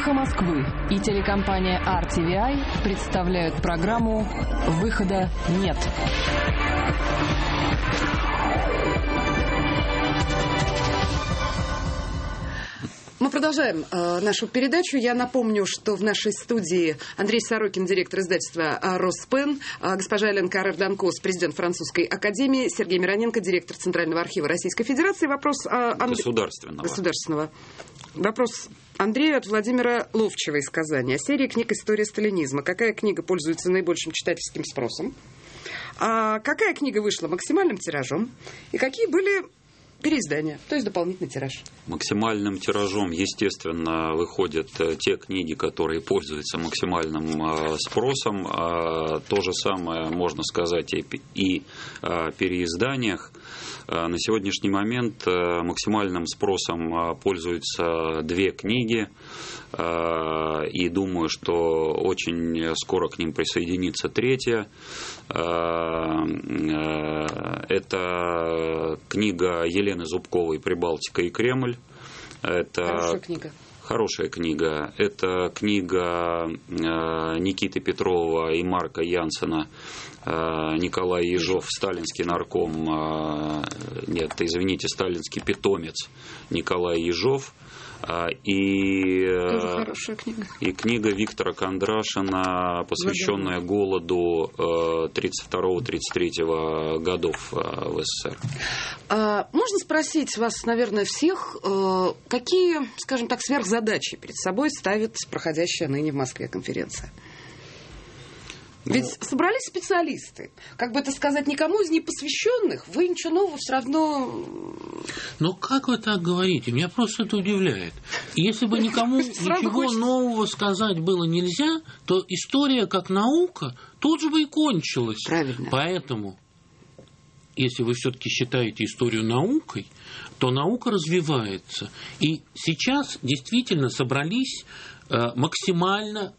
«Эхо Москвы» и телекомпания RTVI представляют программу «Выхода нет». Мы продолжаем нашу передачу. Я напомню, что в нашей студии Андрей Сорокин, директор издательства «Роспен», госпожа Елена Каррер-Данкос, президент Французской академии, Сергей Мироненко, директор Центрального архива Российской Федерации. Вопрос государственного. Вопрос Андрею от Владимира Ловчева из Казани. О серии книг «История сталинизма». Какая книга пользуется наибольшим читательским спросом? Какая книга вышла максимальным тиражом? И какие были переиздания, то есть дополнительный тираж? Максимальным тиражом, естественно, выходят те книги, которые пользуются максимальным спросом. То же самое можно сказать и о переизданиях. На сегодняшний момент максимальным спросом пользуются две книги. И думаю, что очень скоро к ним присоединится третья. Это книга Елены Зубковой «Прибалтика и Кремль». Это хорошая книга. Это книга Никиты Петрова и Марка Янсена «Николай Ежов, сталинский нарком». Сталинский питомец Николай Ежов. И книга Виктора Кондрашина, посвященная голоду 32-33 годов в СССР. Можно спросить вас, наверное, всех, какие, скажем так, сверхзадачи перед собой ставит проходящая ныне в Москве конференция? Ведь собрались специалисты. Как бы это сказать, никому из непосвященных вы ничего нового все равно... Но как вы так говорите? Меня просто это удивляет. Если бы никому ничего нового сказать было нельзя, то история как наука тут же бы и кончилась. Правильно. Поэтому, если вы все-таки считаете историю наукой, то наука развивается. И сейчас действительно собралось максимально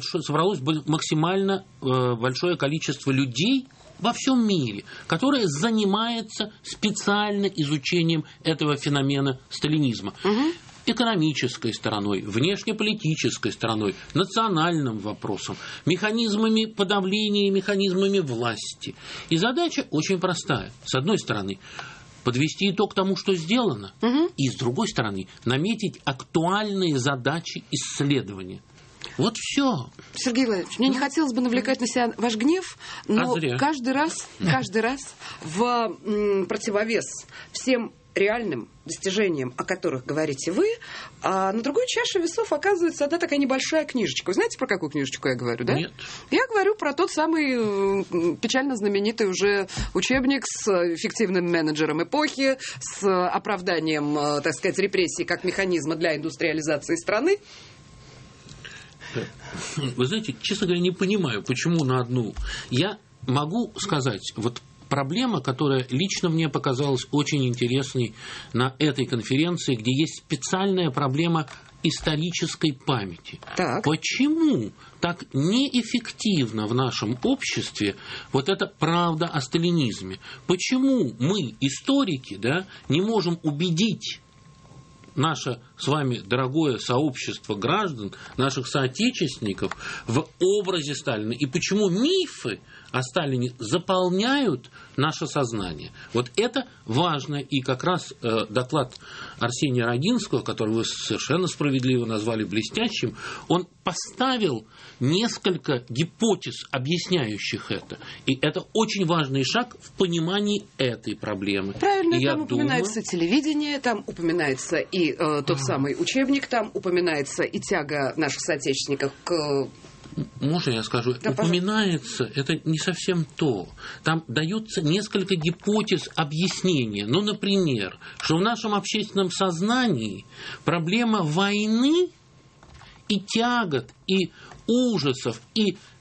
большое количество людей во всем мире, которые занимаются специально изучением этого феномена сталинизма. Экономической стороной, внешнеполитической стороной, национальным вопросом, механизмами подавления и механизмами власти. И задача очень простая. С одной стороны, подвести итог тому, что сделано, и, с другой стороны, наметить актуальные задачи исследования. Вот все. Сергей Владимирович, мне не хотелось бы навлекать на себя ваш гнев, но каждый раз в противовес всем реальным достижениям, о которых говорите вы, а на другой чаше весов оказывается одна такая небольшая книжечка. Вы знаете, про какую книжечку я говорю, да? Нет. Я говорю про тот самый печально знаменитый уже учебник с фиктивным менеджером эпохи, с оправданием, так сказать, репрессий как механизма для индустриализации страны. Вы знаете, честно говоря, не понимаю, почему на одну. Я могу сказать, вот проблема, которая лично мне показалась очень интересной на этой конференции, где есть специальная проблема исторической памяти. Так. Почему так неэффективно в нашем обществе вот эта правда о сталинизме? Почему мы, историки, не можем убедить наше с вами дорогое сообщество граждан, наших соотечественников в образе Сталина? И почему мифы о Сталине заполняют наше сознание? Вот это важно. И как раз доклад Арсения Рогинского, который вы совершенно справедливо назвали блестящим, он поставил несколько гипотез, объясняющих это. И это очень важный шаг в понимании этой проблемы. Правильно, и там упоминается телевидение, там упоминается и тот самый учебник, там упоминается и тяга наших соотечественников к... Можно я скажу? Да, упоминается, это не совсем то. Там даются несколько гипотез объяснения. Ну, например, что в нашем общественном сознании проблема войны и тягот, и ужасов, и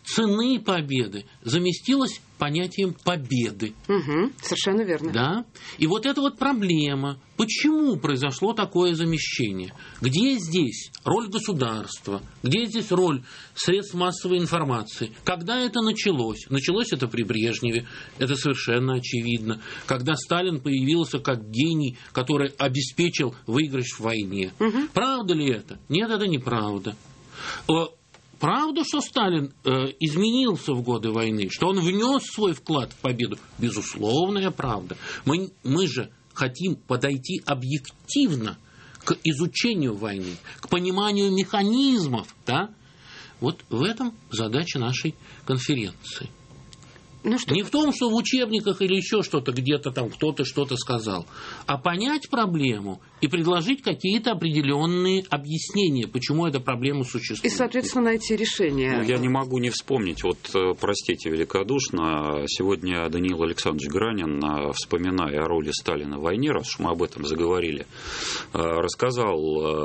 цены победы заместилось понятием победы. Угу, совершенно верно. Да? И вот эта вот проблема. Почему произошло такое замещение? Где здесь роль государства? Где здесь роль средств массовой информации? Когда это началось? Началось это при Брежневе, это совершенно очевидно. Когда Сталин появился как гений, который обеспечил выигрыш в войне. Угу. Правда ли это? Нет, это неправда. Правда, что Сталин изменился в годы войны, что он внес свой вклад в победу? Безусловная правда. Мы же хотим подойти объективно к изучению войны, к пониманию механизмов. Да? Вот в этом задача нашей конференции. Ну, что? Не в том, что в учебниках или еще что-то, где-то там кто-то что-то сказал, а понять проблему и предложить какие-то определенные объяснения, почему эта проблема существует. И, соответственно, найти решение. Ну, я не могу не вспомнить, вот, простите великодушно, сегодня Даниил Александрович Гранин, вспоминая о роли Сталина в войне, раз уж мы об этом заговорили, рассказал,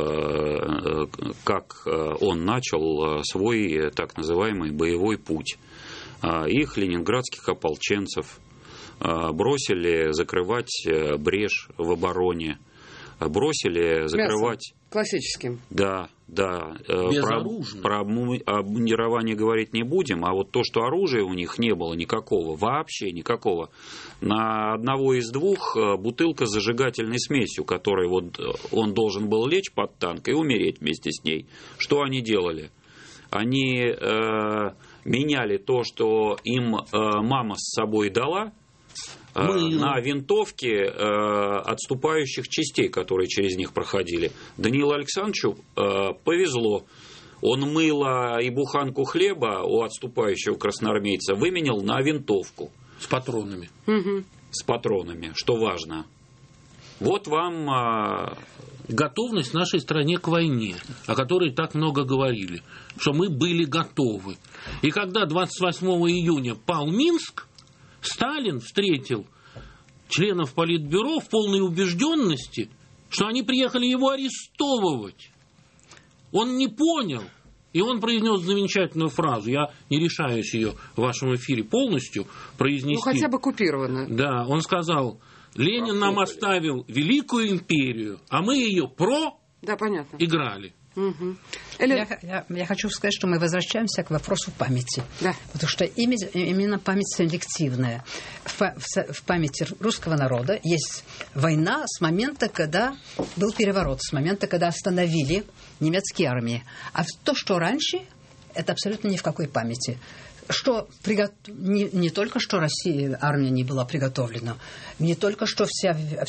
как он начал свой так называемый боевой путь. Их, ленинградских ополченцев, бросили закрывать брешь в обороне, бросили закрывать... Классическим. Да. Безоружным. Про обмундирование говорить не будем, а вот то, что оружия у них не было никакого, вообще никакого. На одного из двух бутылка с зажигательной смесью, которой вот он должен был лечь под танк и умереть вместе с ней. Что они делали? Они... меняли то, что им мама с собой дала, на винтовки отступающих частей, которые через них проходили. Даниилу Александровичу повезло. Он мыло и буханку хлеба у отступающего красноармейца выменял на винтовку. С патронами. Угу. С патронами, что важно. Вот вам... готовность в нашей стране к войне, о которой так много говорили, что мы были готовы. И когда 28 июня пал Минск, Сталин встретил членов Политбюро в полной убежденности, что они приехали его арестовывать. Он не понял, и он произнес замечательную фразу. Я не решаюсь ее в вашем эфире полностью произнести. Ну, хотя бы купировано. Да, он сказал... Ленин нам оставил великую империю, а мы ее играли. Угу. Я хочу сказать, что мы возвращаемся к вопросу памяти. Да. Потому что именно память селективная. В памяти русского народа есть война с момента, когда был переворот, с момента, когда остановили немецкие армии. А то, что раньше, это абсолютно ни в какой памяти. Что не только что Россия, армия не была приготовлена, не только что весь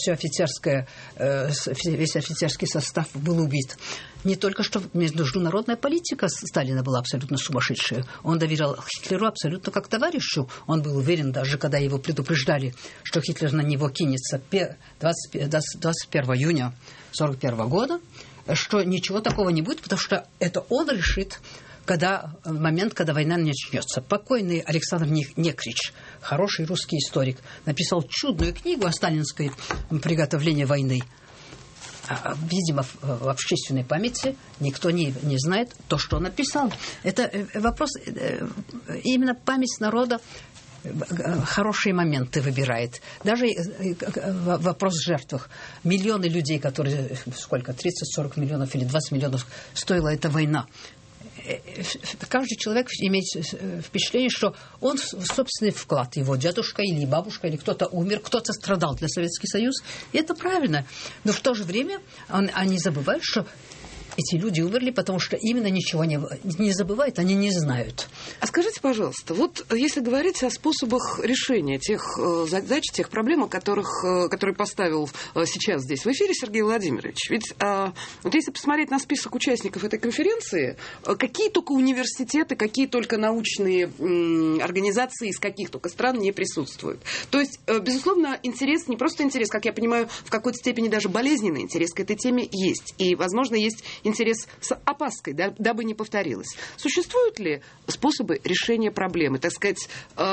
офицерский состав был убит, не только что международная политика Сталина была абсолютно сумасшедшая. Он доверял Гитлеру абсолютно как товарищу. Он был уверен, даже когда его предупреждали, что Гитлер на него кинется 21 июня 1941 года, что ничего такого не будет, потому что это он решит, в момент, когда война начнется. Покойный Александр Некрич, хороший русский историк, написал чудную книгу о сталинской приготовлении войны. Видимо, в общественной памяти никто не знает то, что он написал. Это вопрос, именно память народа хорошие моменты выбирает. Даже вопрос в жертвах. Миллионы людей, которые, 30-40 миллионов или 20 миллионов стоила эта война. Каждый человек имеет впечатление, что он собственный вклад, его дедушка или бабушка, или кто-то умер, кто-то страдал для Советского Союза. И это правильно. Но в то же время они забывают, что эти люди умерли, потому что именно ничего не забывают, они не знают. А скажите, пожалуйста, вот если говорить о способах решения тех задач, тех проблем, которые поставил сейчас здесь в эфире Сергей Владимирович, ведь вот если посмотреть на список участников этой конференции, какие только университеты, какие только научные организации из каких только стран не присутствуют. То есть, безусловно, интерес, не просто интерес, как я понимаю, в какой-то степени даже болезненный интерес к этой теме есть. И, возможно, есть интерес с опаской, дабы не повторилось. Существуют ли способы решения проблемы, так сказать,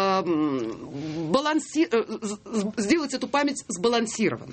сделать эту память сбалансированной?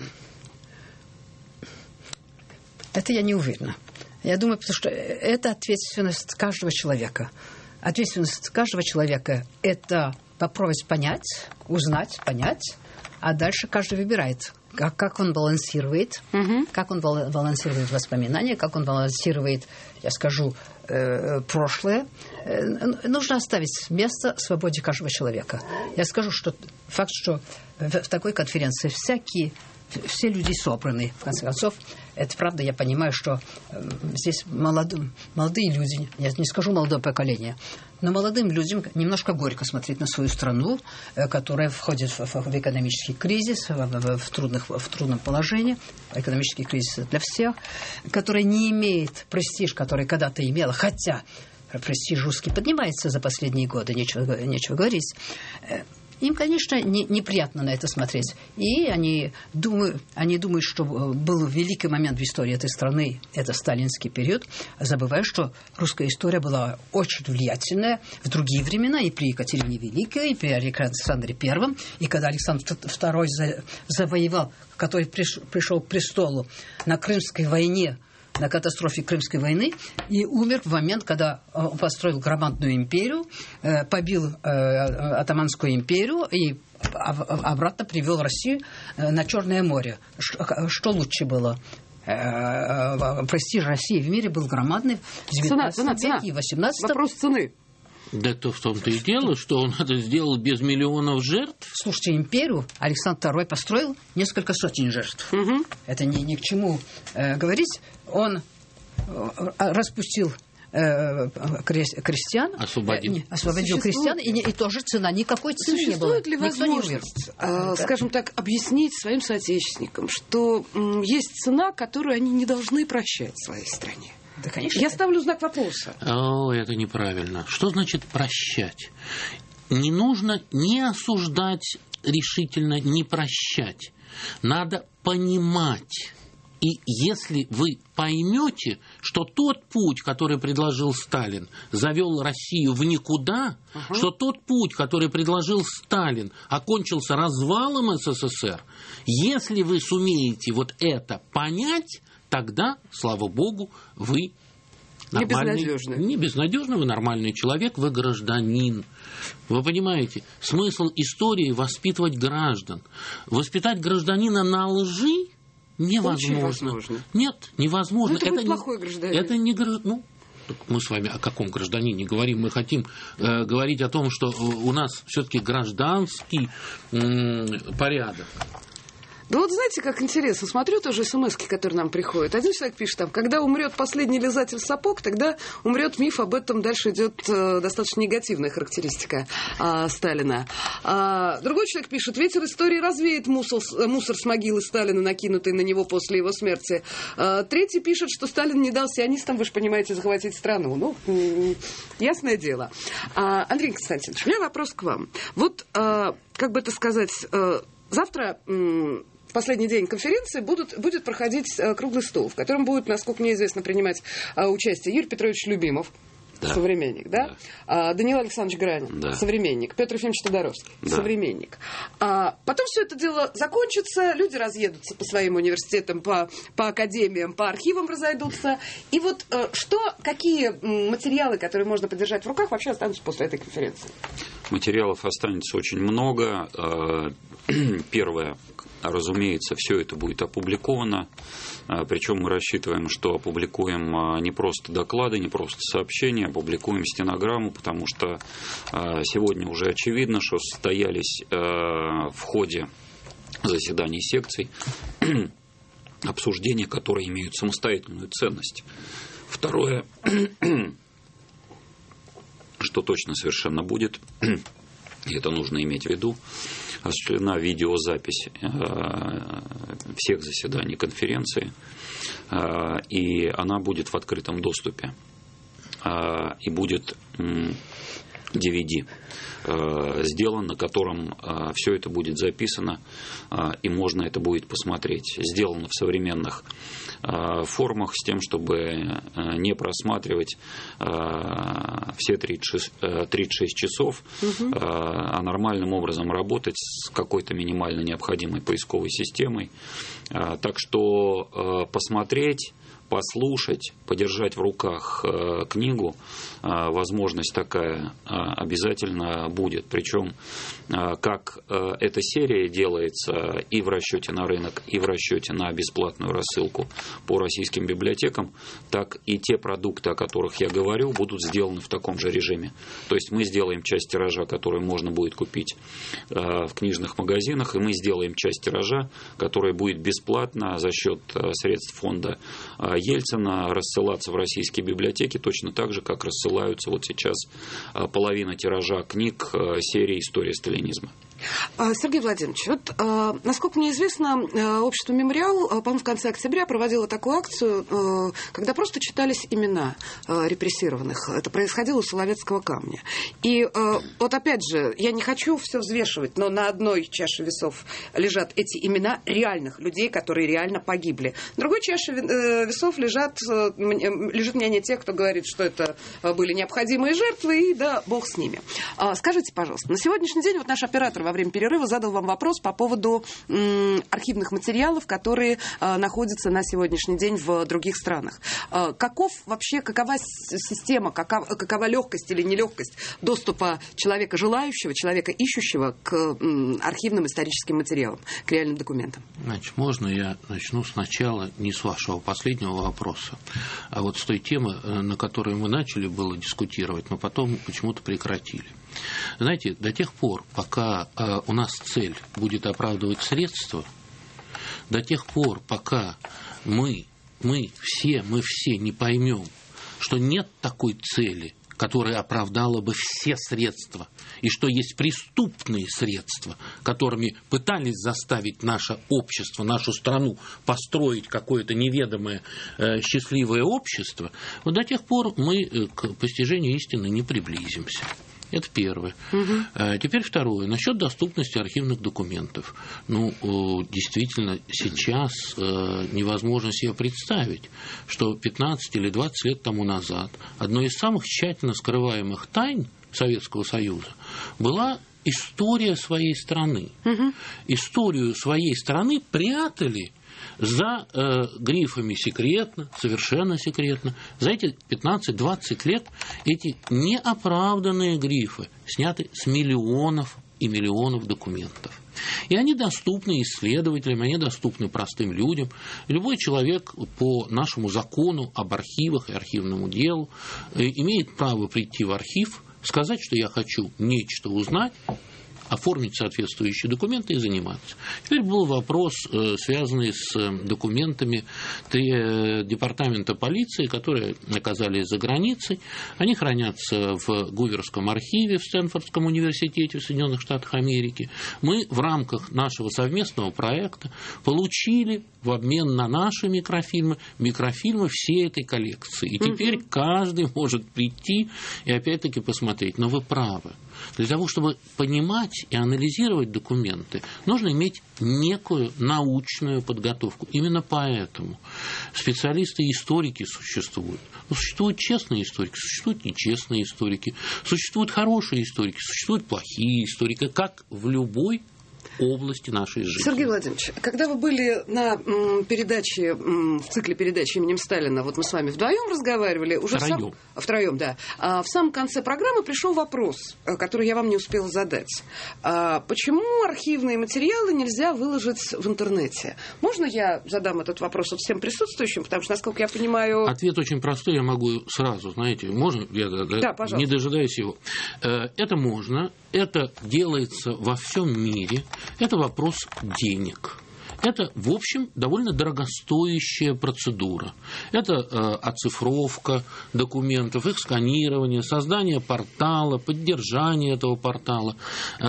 Это я не уверена. Я думаю, потому что это ответственность каждого человека. ответственность каждого человека – это попробовать понять, узнать, понять, а дальше каждый выбирает, как он балансирует, как он балансирует воспоминания, как он балансирует, я скажу, прошлое. Нужно оставить место свободе каждого человека. Я скажу, что факт, что в такой конференции все люди собраны, в конце концов. Это правда, я понимаю, что здесь молодые люди, я не скажу молодое поколение, но молодым людям немножко горько смотреть на свою страну, которая входит в экономический кризис, в трудном положении, экономический кризис для всех, которая не имеет престиж, который когда-то имела, хотя престиж русский поднимается за последние годы, нечего говорить. Им, конечно, неприятно на это смотреть. И они думают, что был великий момент в истории этой страны, это сталинский период, забывая, что русская история была очень влиятельная в другие времена, и при Екатерине Великой, и при Александре Первом, и когда Александр II завоевал, который пришел к престолу на Крымской войне, на катастрофе Крымской войны, и умер в момент, когда он построил громадную империю, побил Отtomанскую империю и обратно привел Россию на Черное море. Что лучше было? Престиж России в мире был громадный в 19 веке и 18 веке. Вопрос цены. Да то в том-то и дело, что он это сделал без миллионов жертв. Слушайте, империю Александр II построил несколько сотен жертв. Это ни к чему говорить. Он распустил крестьян, освободил крестьян, и тоже цена, никакой цены не было. Существует ли возможность, скажем так, объяснить своим соотечественникам, что есть цена, которую они не должны прощать в своей стране? Да, конечно. Я ставлю знак вопроса. Это неправильно. Что значит прощать? Не нужно не осуждать решительно, не прощать. Надо понимать. И если вы поймете, что тот путь, который предложил Сталин, завел Россию в никуда, что тот путь, который предложил Сталин, окончился развалом СССР, если вы сумеете вот это понять, тогда, слава богу, вы нормальный, не безнадежный, вы нормальный человек, вы гражданин. Вы понимаете, смысл истории воспитывать граждан. Воспитать гражданина на лжи невозможно. Нет, невозможно. Это плохой гражданин. Это не гражданин. Мы с вами о каком гражданине говорим? Мы хотим говорить о том, что у нас все-таки гражданский порядок. Да вот знаете, как интересно, смотрю тоже смс-ки, которые нам приходят. Один человек пишет там, когда умрет последний лизатель сапог, тогда умрет миф, об этом дальше идет достаточно негативная характеристика Сталина. Другой человек пишет, ветер истории развеет мусор с могилы Сталина, накинутый на него после его смерти. Третий пишет, что Сталин не дал сионистам, вы же понимаете, захватить страну. Ну, ясное дело. Андрей Константинович, у меня вопрос к вам. Вот, как бы это сказать, завтра... последний день конференции будет проходить круглый стол, в котором будет, насколько мне известно, принимать участие Юрий Петрович Любимов, современник, да? Даниил Александрович Гранин, современник, Петр Ефимович Тодоровский, современник. Потом все это дело закончится, люди разъедутся по своим университетам, по академиям, по архивам разойдутся. И вот какие материалы, которые можно подержать в руках, вообще останутся после этой конференции? Материалов останется очень много. Первое. Разумеется, все это будет опубликовано, причем мы рассчитываем, что опубликуем не просто доклады, не просто сообщения, опубликуем стенограмму, потому что сегодня уже очевидно, что состоялись в ходе заседаний секций обсуждения, которые имеют самостоятельную ценность. Второе, что точно совершенно будет, и это нужно иметь в виду, осуществлена видеозапись всех заседаний конференции, и она будет в открытом доступе, и будет DVD сделан, на котором все это будет записано, и можно это будет посмотреть. Сделано в современных формах с тем, чтобы не просматривать все 36 часов, а нормальным образом работать с какой-то минимально необходимой поисковой системой. Так что посмотреть послушать, подержать в руках книгу, возможность такая обязательно будет. Причем, как эта серия делается и в расчете на рынок, и в расчете на бесплатную рассылку по российским библиотекам, так и те продукты, о которых я говорю, будут сделаны в таком же режиме. То есть мы сделаем часть тиража, которую можно будет купить в книжных магазинах, и мы сделаем часть тиража, которая будет бесплатно за счет средств фонда Ельцина рассылаться в российские библиотеки точно так же, как рассылаются вот сейчас половина тиража книг серии «История сталинизма». Сергей Владимирович, вот, насколько мне известно, общество «Мемориал», по-моему, в конце октября проводило такую акцию, когда просто читались имена репрессированных. Это происходило у Соловецкого камня. И вот опять же, я не хочу все взвешивать, но на одной чаше весов лежат эти имена реальных людей, которые реально погибли. На другой чаше весов лежит мнение тех, кто говорит, что это были необходимые жертвы, и да, бог с ними. Скажите, пожалуйста, на сегодняшний день вот наш оператор во время перерыва задал вам вопрос по поводу архивных материалов, которые находятся на сегодняшний день в других странах. Какова система, какова легкость или нелегкость доступа человека желающего, человека ищущего к архивным историческим материалам, к реальным документам? Значит, можно я начну сначала не с вашего последнего вопроса, а вот с той темы, на которой мы начали было дискутировать, но потом почему-то прекратили. Знаете, до тех пор, пока у нас цель будет оправдывать средства, до тех пор, пока мы все не поймем, что нет такой цели, которая оправдала бы все средства, и что есть преступные средства, которыми пытались заставить наше общество, нашу страну построить какое-то неведомое счастливое общество, вот до тех пор мы к постижению истины не приблизимся. Это первое. Теперь второе. Насчет доступности архивных документов. Действительно, сейчас невозможно себе представить, что 15 или 20 лет тому назад одной из самых тщательно скрываемых тайн Советского Союза была история своей страны. Историю своей страны прятали за грифами «секретно», «совершенно секретно». За эти 15-20 лет эти неоправданные грифы сняты с миллионов и миллионов документов. И они доступны исследователям, они доступны простым людям. Любой человек по нашему закону об архивах и архивному делу имеет право прийти в архив, сказать, что я хочу нечто узнать, оформить соответствующие документы и заниматься. Теперь был вопрос, связанный с документами департамента полиции, которые оказались за границей. Они хранятся в Гуверском архиве в Стэнфордском университете в Соединенных Штатах Америки. Мы в рамках нашего совместного проекта получили в обмен на наши микрофильмы всей этой коллекции. И теперь каждый может прийти и опять-таки посмотреть. Но вы правы. Для того, чтобы понимать и анализировать документы, нужно иметь некую научную подготовку. Именно поэтому специалисты и историки существуют. Но существуют честные историки, существуют нечестные историки, существуют хорошие историки, существуют плохие историки, как в любой области нашей жизни. Сергей Владимирович, когда вы были на передаче, в цикле передач именем Сталина, вот мы с вами вдвоем разговаривали, уже втроем, да. В самом конце программы пришел вопрос, который я вам не успела задать. Почему архивные материалы нельзя выложить в интернете? Можно я задам этот вопрос всем присутствующим, потому что, насколько я понимаю... Ответ очень простой, я могу сразу, знаете, можно? Да, пожалуйста. Не дожидаясь его. Это можно, это делается во всем мире. Это вопрос денег. Это, в общем, довольно дорогостоящая процедура. Это оцифровка документов, их сканирование, создание портала, поддержание этого портала.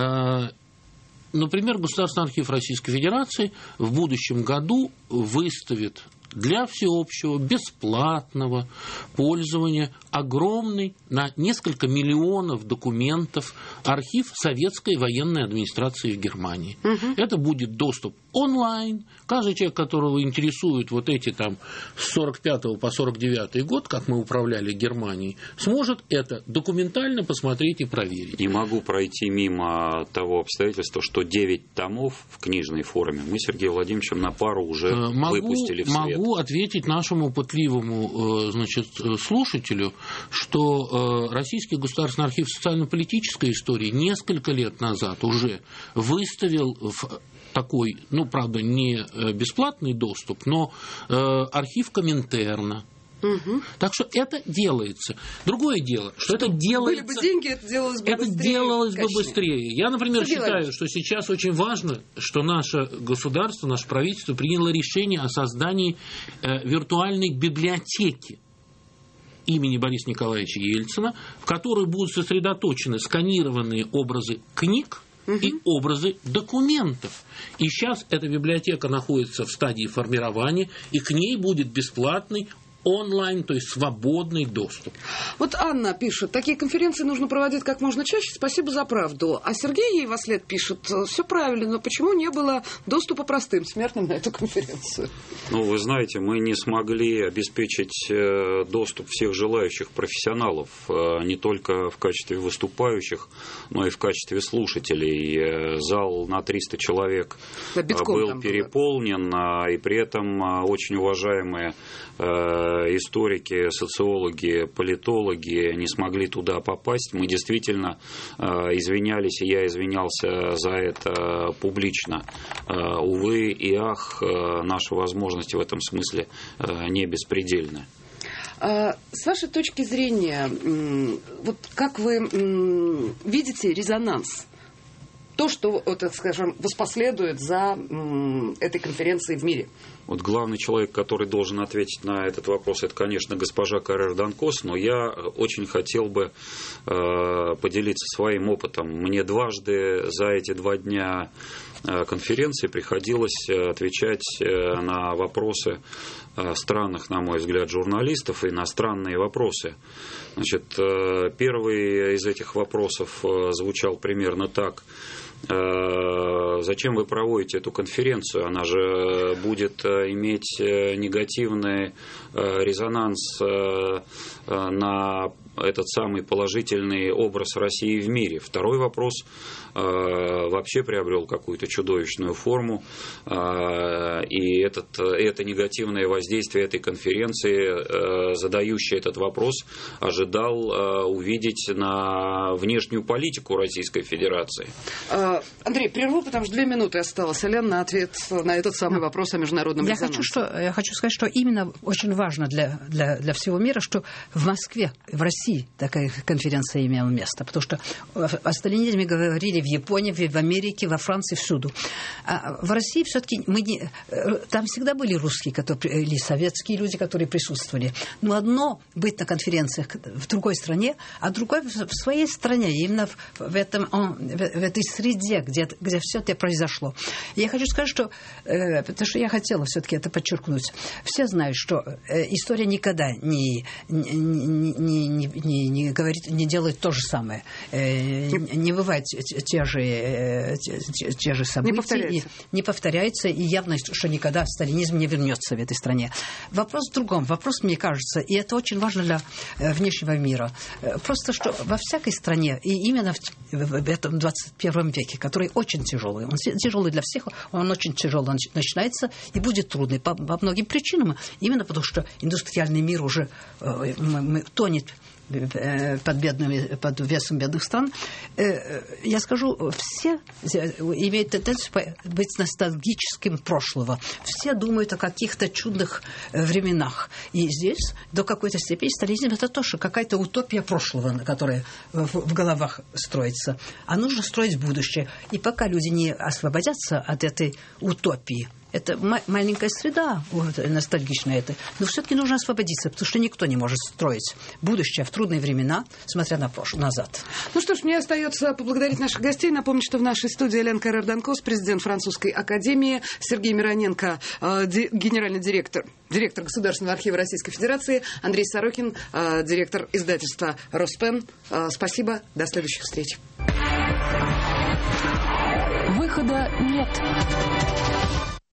Например, Государственный архив Российской Федерации в будущем году выставит для всеобщего бесплатного пользования огромный на несколько миллионов документов архив советской военной администрации в Германии. Это будет доступ онлайн. Каждый человек, которого интересует вот эти там с 45 по 49 год, как мы управляли Германией, сможет это документально посмотреть и проверить. Не могу пройти мимо того обстоятельства, что 9 томов в книжной форме мы с Сергеем Владимировичем на пару уже выпустили в свет. Могу ответить нашему пытливому слушателю, что Российский государственный архив социально-политической истории несколько лет назад уже выставил в такой, правда, не бесплатный доступ, но архив Коминтерна. Угу. Так что это делается. Другое дело, что это делается... Были бы деньги, это делалось бы быстрее. Это делалось бы быстрее. Я, например, считаю, что сейчас очень важно, что наше государство, наше правительство приняло решение о создании виртуальной библиотеки имени Бориса Николаевича Ельцина, в которой будут сосредоточены сканированные образы книг и образы документов. И сейчас эта библиотека находится в стадии формирования, и к ней будет бесплатный онлайн, то есть свободный доступ. Вот Анна пишет, такие конференции нужно проводить как можно чаще, спасибо за правду. А Сергей ей вослед пишет, все правильно, но почему не было доступа простым смертным на эту конференцию? Вы знаете, мы не смогли обеспечить доступ всех желающих профессионалов, не только в качестве выступающих, но и в качестве слушателей. Зал на 300 человек был переполнен, и при этом очень уважаемые историки, социологи, политологи не смогли туда попасть. Мы действительно извинялись, и я извинялся за это публично. Увы и ах, наши возможности в этом смысле не беспредельны. С вашей точки зрения, вот как вы видите резонанс? То, что, так скажем, воспоследует за этой конференцией в мире? Вот главный человек, который должен ответить на этот вопрос, это, конечно, госпожа Каррер Данкос, но я очень хотел бы поделиться своим опытом. Мне дважды за эти 2 дня конференции приходилось отвечать на вопросы странных, на мой взгляд, журналистов, и иностранные вопросы. Значит, первый из этих вопросов звучал примерно так. Зачем вы проводите эту конференцию? Она же будет иметь негативный резонанс на этот самый положительный образ России в мире. Второй вопрос вообще приобрел какую-то чудовищную форму, и это негативное воздействие этой конференции, задающий этот вопрос, ожидал увидеть на внешнюю политику Российской Федерации. Андрей, прерву, потому что 2 минуты осталось, Ален, на ответ на этот самый вопрос о международном резонансе. Я хочу сказать, что именно очень важно для всего мира, что в Москве, в России такая конференция имела место, потому что о сталинизме говорили в Японии, в Америке, во Франции, всюду. А в России все-таки там всегда были русские, или советские люди, которые присутствовали. Но одно быть на конференциях в другой стране, а другое в своей стране, именно в этой среде, где все это произошло. Я хочу сказать, что, потому что я хотела все-таки это подчеркнуть, все знают, что история никогда не делает то же самое. Не бывает те же события. Не повторяется. И явно, что никогда сталинизм не вернется в этой стране. Вопрос в другом. Вопрос, мне кажется, и это очень важно для внешнего мира. Просто, что во всякой стране, и именно в этом 21 веке, который очень тяжелый, он тяжелый для всех, он очень тяжелый начинается и будет трудный по многим причинам. Именно потому, что индустриальный мир уже тонет под весом бедных стран. Я скажу, все имеют тенденцию быть ностальгическим прошлого. Все думают о каких-то чудных временах. И здесь до какой-то степени сталинизм — это тоже какая-то утопия прошлого, которая в головах строится. А нужно строить будущее. И пока люди не освободятся от этой утопии, это маленькая среда, ностальгичная это. Но все-таки нужно освободиться, потому что никто не может строить будущее в трудные времена, смотря на прошлое, назад. Ну что ж, мне остается поблагодарить наших гостей. Напомнить, что в нашей студии Элен Каррер Данкос, президент Французской академии, Сергей Мироненко, генеральный директор Государственного архива Российской Федерации, Андрей Сорокин, директор издательства «Роспен». Спасибо, до следующих встреч. Выхода нет.